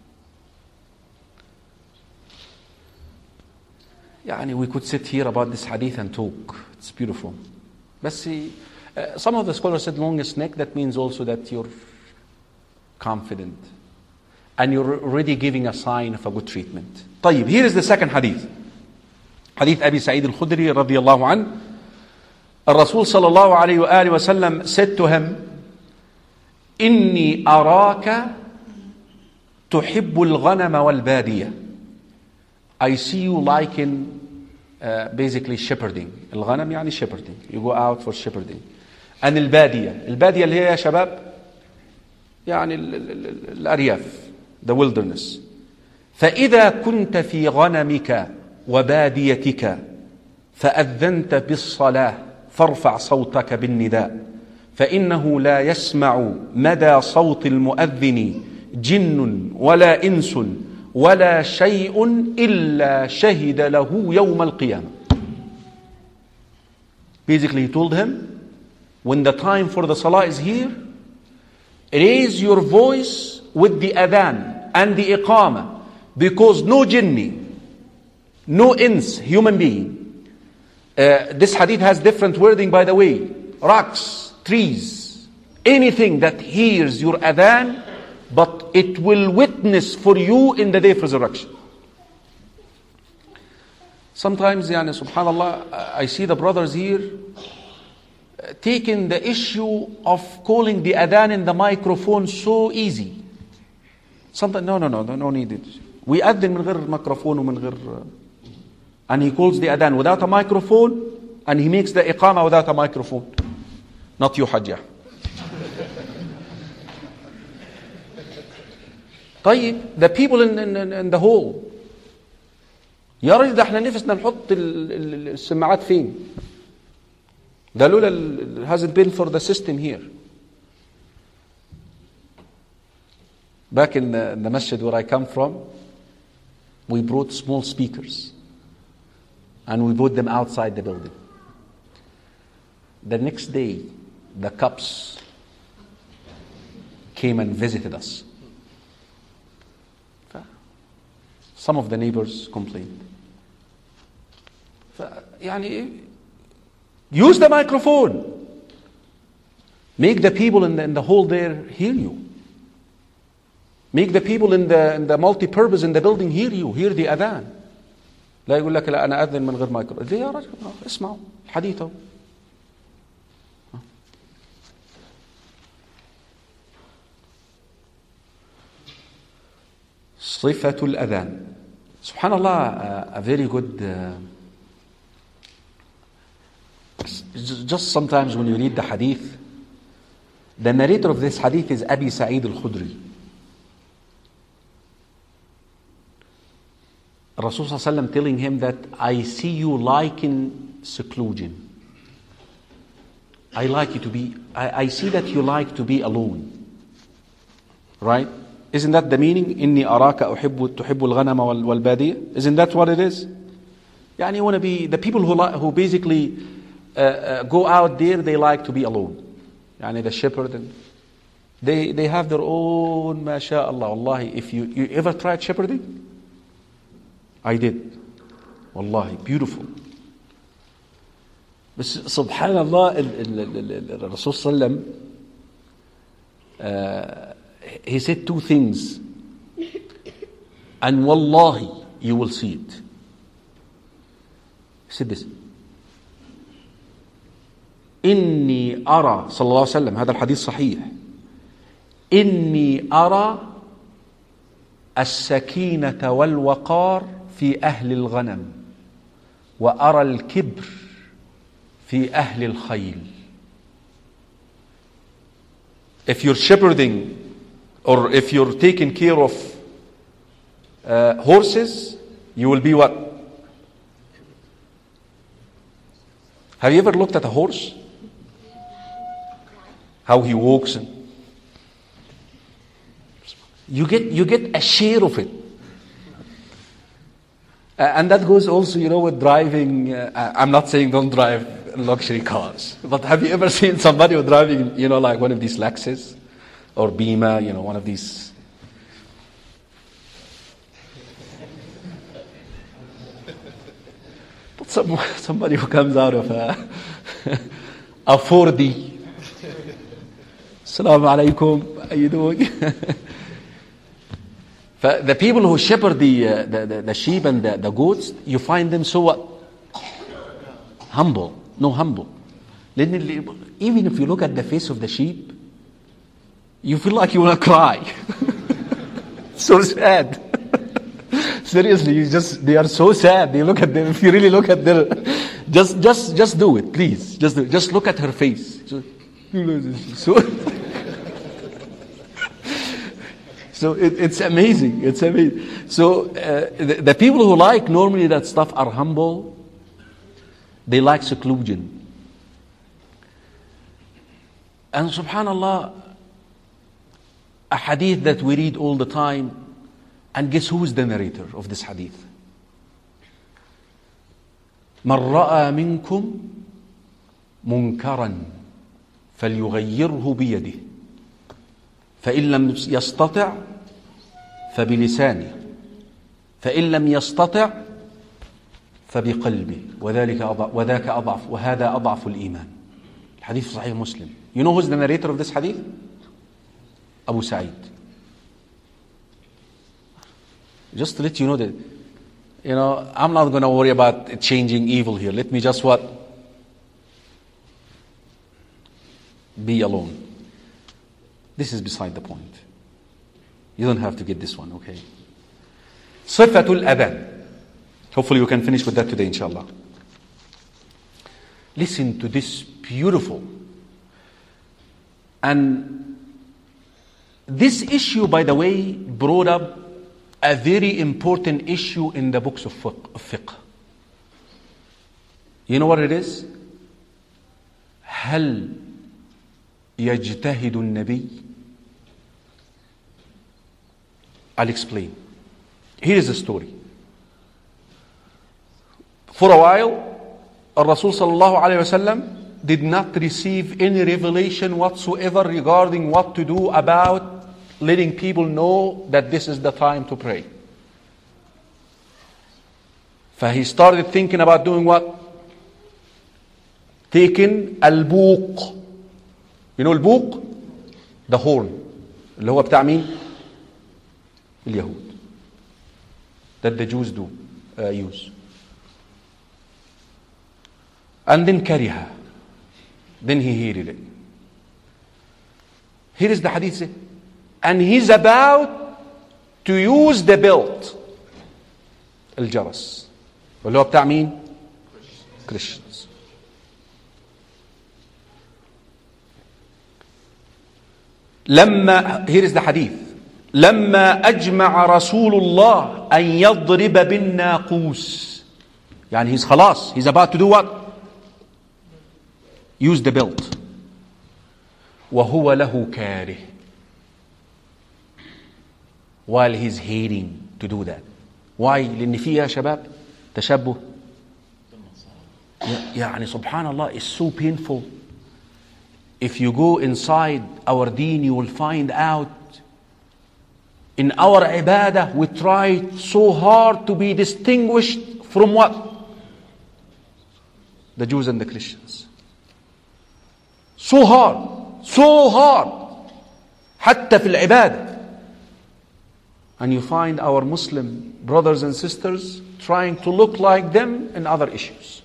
Speaker 2: we could sit here about this hadith and talk. It's beautiful. But see, some of the scholars said longest neck, that means also that you're confident and you're already giving a sign of a good treatment. طيب, here is the second hadith. Hadith Abi Sa'id al-Khudri radiyallahu anhu. الرسول صلى الله عليه وآله وسلم said to him, إني أراك تحب الغنم والبادية. I see you liking basically shepherding. الغنم يعني shepherding. You go out for shepherding. And البادية اللي هي يا شباب يعني الأرياف, the wilderness. فإذا كنت في غنمك وباديتك فأذنت بالصلاة فارفع صوتك بالنداء فإنه لا يسمع مدى صوت المؤذن جن ولا إنس ولا شيء إلا شهد له يوم القيامة. Basically he told him, when the time for the salah is here, raise your voice with the adhan and the iqamah, because no jinni, no ins, human being. This hadith has different wording, by the way. Rocks, trees, anything that hears your adhan, but it will witness for you in the day of resurrection. Sometimes, subhanallah, I see the brothers here taking the issue of calling the adhan in the microphone so easy. Sometimes, no need. We adhan من غير microphone ومن غير... And he calls the adhan without a microphone, and he makes the iqamah without a microphone. Not you, Hajjah. طيب, the people in the hall. يا رجل ده احنا نفسنا نحط السماعات فين؟ ده لولا hasn't been for the system here. Back in the masjid where I come from, we brought small speakers. And we put them outside the building. The next day, the cops came and visited us. Some of the neighbors complained. Use the microphone. Make the people in the hall there hear you. Make the people in the multi-purpose in the building hear you, hear the adhan. لا يقول لك لا أنا أذن من غير مايكروفون. ليه يا رجل؟ اسمعوا الحديث. صفة الأذان. Subhanallah, a very good. Just sometimes when you read the hadith, the narrator of this hadith is Abi Sa'id al-Khudri. Rasul Sallallahu Alaihi Wasallam telling him that I see you liking seclusion. I see that you like to be alone. Right? Isn't that the meaning? إني أراك تحب الغنم والبادية. Isn't that what it is? يعني you want to be the people who basically go out there. They like to be alone. يعني the shepherd and they have their own. ما شاء الله. Wallahi, if you ever tried shepherding, I did. Wallahi, beautiful. But subhanallah, Rasul Sallam, he said two things. And wallahi, you will see it. He said this. إني أرى صلى الله عليه وسلم هذا الحديث صحيح. إني أرى السكينة والوقار في أهل الغنم وأرى الكبر في أهل الخيل. If you're shepherding or if you're taking care of horses, you will be what? Have you ever looked at a horse? How he walks and you get a share of it. And that goes also, with driving. I'm not saying don't drive luxury cars, but have you ever seen somebody who's driving, like one of these Lexus or Beamer, one of these? But somebody who comes out of a 4D. Assalamu alaikum, how you doing? The people who shepherd the sheep and the goats, you find them so what? Humble. No, humble. Even if you look at the face of the sheep, you feel like you want to cry. So sad. Seriously, they are so sad. You look at them. If you really look at their, just do it, please. Just look at her face. So it's amazing. It's amazing. So the people who like normally that stuff are humble. They like seclusion. And subhanallah, a hadith that we read all the time, and guess who is the narrator of this hadith? من رأى منكم منكرا فليغيره بيده فإن لم يستطع فبلسانه فإن لم يستطع فبقلبه وذاك أضعف الإيمان. الحديث صحيح مسلم. You know who's the narrator of this hadith? Abu Sa'id. Just to let you know that, I'm not going to worry about changing evil here. Let me just what? Be alone. This is beside the point. You don't have to get this one, okay? Sifatul Adhan. Hopefully we can finish with that today, inshallah. Listen to this beautiful. And this issue, by the way, brought up a very important issue in the books of fiqh. You know what it is? هل يجتهد النبي? I'll explain. Here is the story. For a while, Rasul sallallahu alayhi wa sallam did not receive any revelation whatsoever regarding what to do about letting people know that this is the time to pray. He started thinking about doing what? Taking al-buq. You know al-buq? The horn. اللي هو بتاع مين؟ اليهود. That the Jews do use. And then kariha. Then he hated it. Here is the hadith. And he's about to use the belt. الجرس. واللي هو بتاع مين؟ Christians. here is the hadith. لما أجمع رسول الله أن يضرب بالناقوس. يعني he's about to do what? Use the belt. وهو له كاره. While he's hating to do that. Why? لأن فيه يا شباب تشبه. يعني سبحان الله, it's so painful. If you go inside our deen, you will find out in our ibadah, we try so hard to be distinguished from what? The Jews and the Christians. So hard. حتى في العبادة. And you find our Muslim brothers and sisters trying to look like them in other issues.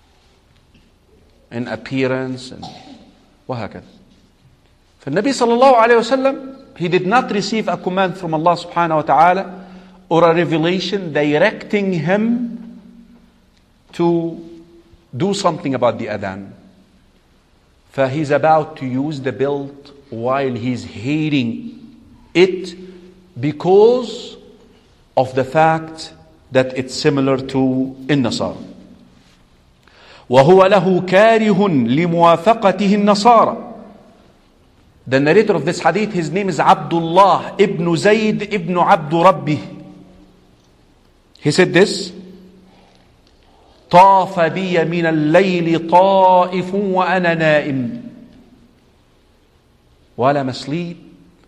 Speaker 2: In appearance and وهكذا. فالنبي صلى الله عليه وسلم, he did not receive a command from Allah subhanahu wa ta'ala or a revelation directing him to do something about the adhan. He's about to use the belt while he's hating it because of the fact that it's similar to النصارى. وهو له كاره لموافقته النصارى. The narrator of this hadith, his name is Abdullah ibn Zayd ibn Abdu Rabbi. He said this: طاف بي من الليل طائف وأنا نائم. While I'm asleep,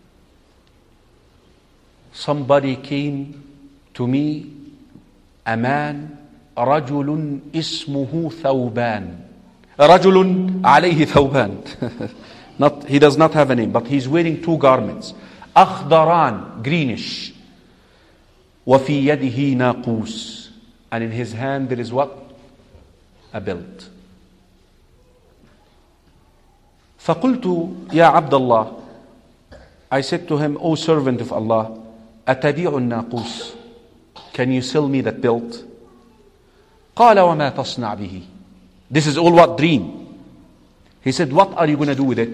Speaker 2: somebody came to me, a man, رجل اسمه ثوبان. رجل عليه ثوبان. He does not have a name, but he's wearing two garments. أخضران, greenish. وفي يده ناقوس. And in his hand there is what? A belt. فقلت يا عبد الله, I said to him, O servant of Allah, أتبيع الناقوس? Can you sell me that belt? قال وما تصنع به? This is all what? Dream. He said, what are you going to do with it?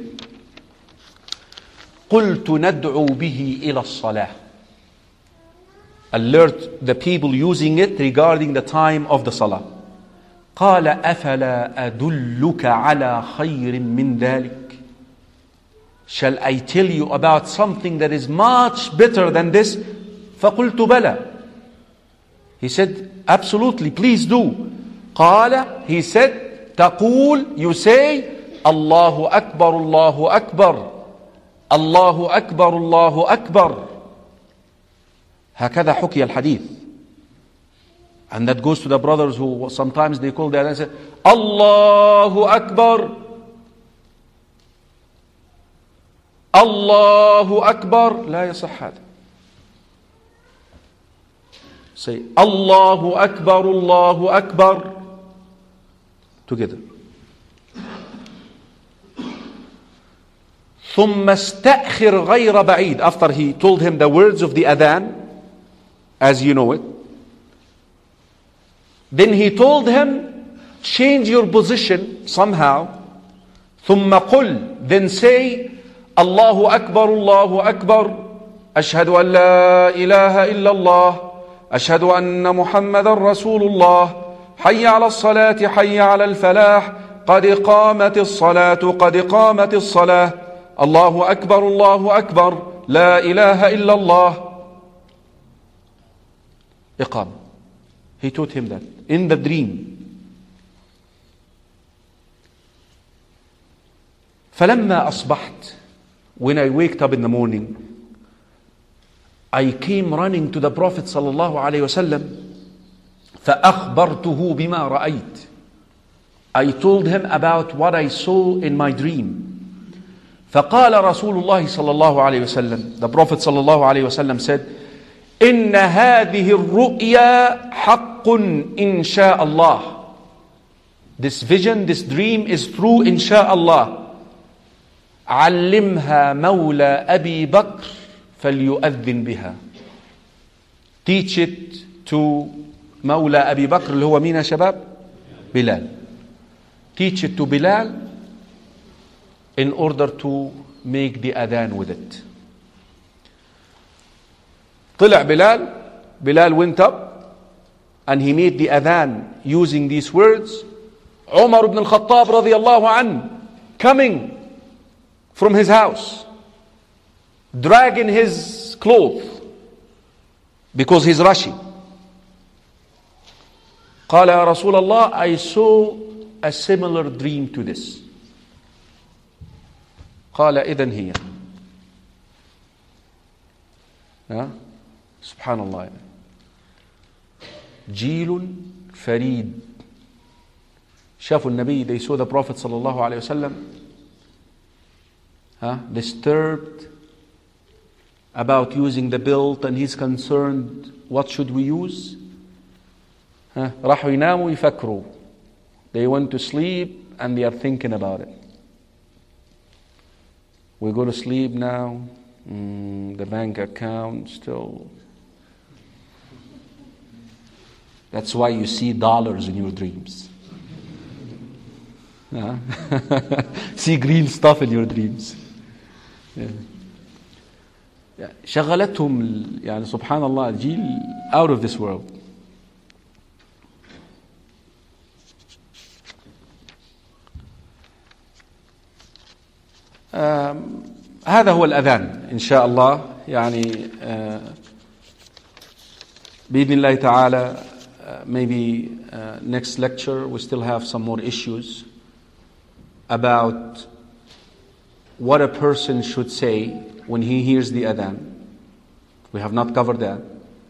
Speaker 2: قلت ندعو به إلى الصلاة. Alert the people using it regarding the time of the salah. قال أفلا أدلك على خير من ذلك? Shall I tell you about something that is much better than this? فقلت بلى. He said, absolutely, please do. قال, he said, تقول, you say, الله أكبر الله أكبر الله أكبر الله أكبر. هكذا حكي الحديث. And that goes to the brothers who sometimes they call that and say, الله أكبر الله أكبر. لا يصح هذا. Say الله أكبر الله أكبر together. ثم استأخر غير بعيد. After he told him the words of the adhan, as you know it, then he told him, change your position somehow. ثم قل, then say, الله أكبر الله أكبر أشهد أن لا إله إلا الله أشهد أن محمد رسول الله حي على الصلاة حي على الفلاح قد قامت الصلاة قد قامت الصلاة الله أكبر الله أكبر لا إله إلا الله. إقامة. He taught him that in the dream. فلما أصبحت, when I waked up in the morning, I came running to the Prophet sallallahu alayhi wasallam. فأخبرته بما رأيت. I told him about what I saw in my dream. فقال رسول الله صلى الله عليه وسلم, the Prophet صلى الله عليه وسلم said, إن هذه الرؤيا حق إن شاء الله. This vision, this dream is true إن شاء الله. علمها مولى أبي بكر فليؤذن بها. Teach it to مولى أبي بكر, اللي هو مين يا شباب؟ بلال. Teach it to Bilal in order to make the adhan with it. طلع Bilal went up and he made the adhan using these words. Umar ibn al-Khattab radiyallahu anhu coming from his house, dragging his clothes because he's rushing. قال يا رسول الله, I saw a similar dream to this. قال إذن هي. سبحان الله. جيل فريد. شافوا النبي, they saw the Prophet صلى الله عليه وسلم disturbed about using the belt, and he's concerned, what should we use? راحوا يناموا يفكروا. They went to sleep and they are thinking about it. We go to sleep now, the bank account still. That's why you see dollars in your dreams. See green stuff in your dreams. شغلتهم يعني سبحان الله الجيل out of this world. هذا هو الأذان إن شاء الله. يعني بإذن الله تعالى, maybe next lecture we still have some more issues about what a person should say when he hears the adhan. We have not covered that.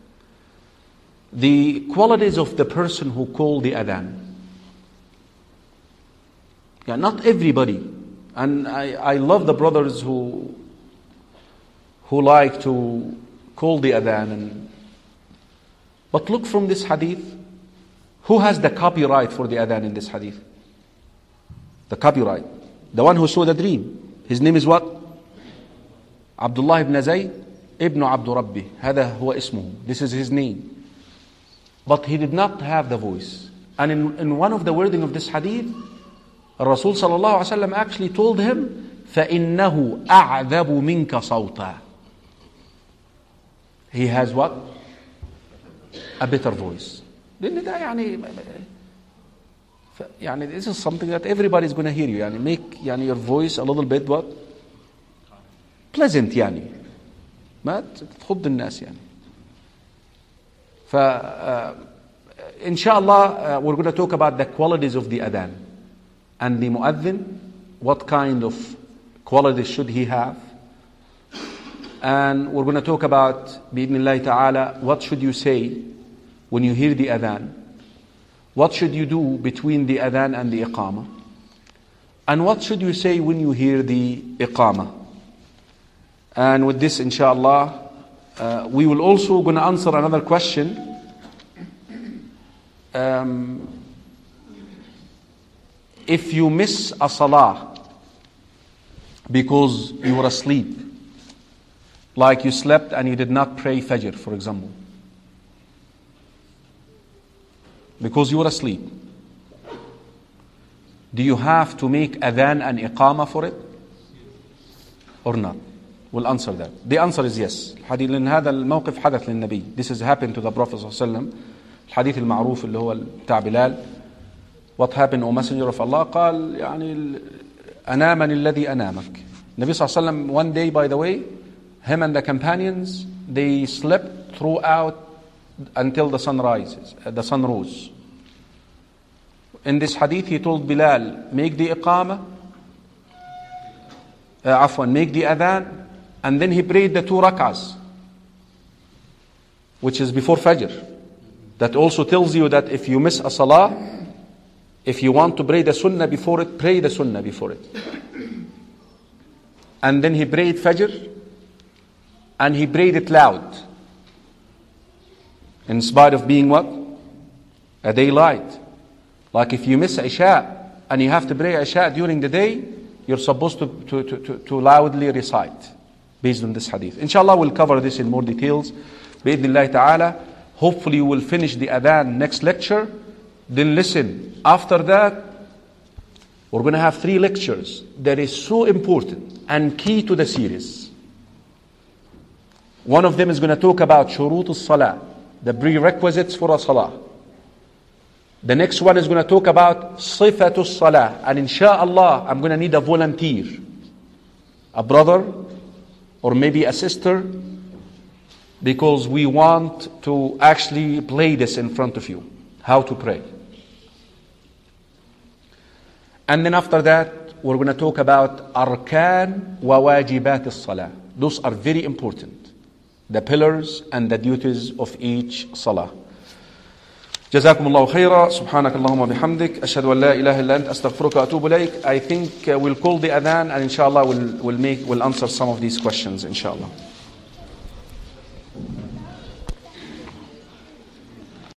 Speaker 2: The qualities of the person who called the adhan. Yeah, not everybody. And I love the brothers who like to call the adhan. But look from this hadith, who has the copyright for the adhan in this hadith? The copyright. The one who saw the dream. His name is what? Abdullah ibn Zayd ibn Abdu Rabbi. هذا هو اسمه. This is his name. But he did not have the voice. And in one of the wording of this hadith, Rasul sallallahu alaihi wasallam actually told him, فَإِنَّهُ أَعْذَبُ مِنْكَ صَوْتًا. He has what? A better voice. لأن ده يعني this is something that everybody is going to hear you. يعني make يعني your voice a little bit what? Pleasant يعني. ما تخض الناس يعني. inshallah we're going to talk about the qualities of the adhan. And the mu'adhin, what kind of qualities should he have? And we're going to talk about, bi'idhnillahi ta'ala, what should you say when you hear the adhan? What should you do between the adhan and the iqamah? And what should you say when you hear the iqamah? And with this, inshallah, we will also going to answer another question. If you miss a salah because you were asleep, like you slept and you did not pray Fajr, for example, because you were asleep, do you have to make adhan and iqamah for it or not? We'll answer that. The answer is yes. لأن هذا الموقف حدث للنبي. This has happened to the Prophet صلى الله عليه وسلم. الحديث المعروف اللي هو بتاع بلال. What happened, O Messenger of Allah? قال يعني أنامني الذي أنامك. Nabi sallallahu alaihi wasallam, one day, by the way, him and the companions, they slept throughout until the sun rises, the sun rose. In this hadith, he told Bilal, make the iqamah make the adhan, and then he prayed the 2 rak'ahs, which is before Fajr. That also tells you that if you miss a salah, if you want to pray the sunnah before it, pray the sunnah before it. And then he prayed Fajr, and he prayed it loud, in spite of being what? A daylight. Like if you miss Isha, and you have to pray Isha during the day, you're supposed to loudly recite, based on this hadith. Inshallah, we'll cover this in more details. Bi-idhnillahi ta'ala. Hopefully, we'll finish the adhan next lecture. Then listen, after that, we're going to have 3 lectures that is so important and key to the series. One of them is going to talk about shurut as-salah, the prerequisites for a salah. The next one is going to talk about sifatu as-salah. And inshallah, I'm going to need a volunteer, a brother or maybe a sister, because we want to actually play this in front of you, how to pray. And then after that, we're going to talk about arkan wa wajibat as-salah. Those are very important, the pillars and the duties of each salah. جزاكم الله خيرا. سبحانك اللهم وبحمدك أشهد أن لا إله إلا أنت أستغفرك وأتوب إليك. I think we'll call the adhan, and inshallah we'll answer some of these questions inshallah.